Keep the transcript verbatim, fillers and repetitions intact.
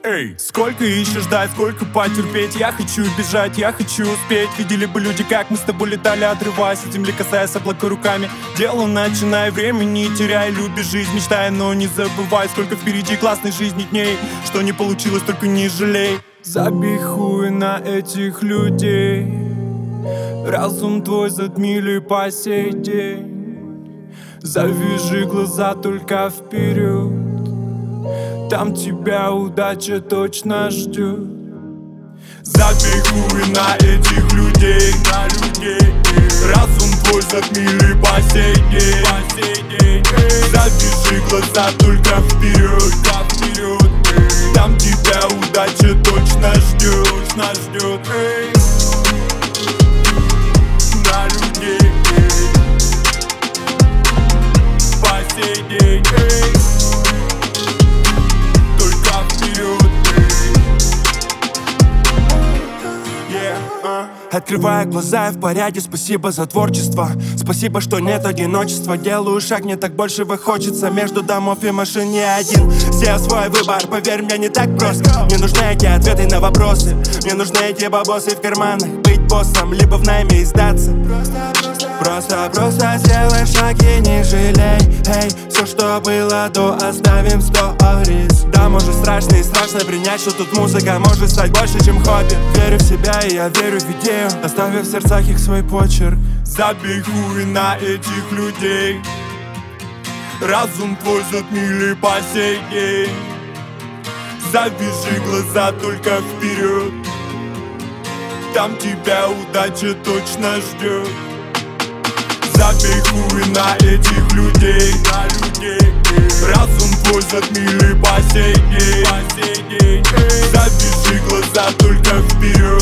Эй, сколько еще ждать, сколько потерпеть? Я хочу бежать, я хочу успеть. Видели бы люди, как мы с тобой летали, отрываясь от земли, касаясь облака руками. Дело начинай, время не теряй, люби жизнь, мечтай, но не забывай. Сколько впереди классной жизни дней, что не получилось, только не жалей. Забей хуй на этих людей, разум твой затмили по сей день. Завяжи глаза только вперед, там тебя удача точно ждет. Забей хуй на этих людей, на людей. Разум твой затмили по сей день, по сей день. Завяжи глаза только вперед, вперед. Там тебя удача точно ждет, точно ждет. Эй. На людей, по сей день. Эй. Открываю глаза и в порядке, спасибо за творчество. Спасибо, что нет одиночества. Делаю шаг, мне так большего хочется. Между домов и машин не один. Сделал свой выбор, поверь, мне не так просто. Мне нужны эти ответы на вопросы. Мне нужны эти бабосы в карманах. Быть боссом, либо в найме и сдаться. Просто, просто сделай шаг и не жалей. Эй, все, что было до, оставим в сторис. Да, может страшно и страшно принять, что тут музыка может стать больше, чем хобби. Верю в себя и я верю в идею, оставив в сердцах их свой почерк. Забей хуй на этих людей, разум твой затмили по сей день. Завяжи глаза только вперед, там тебя удача точно ждет. Забей хуй на этих людей, на людей. Разум твой затмили по сей день, по сей день. Завяжи глаза только вперед,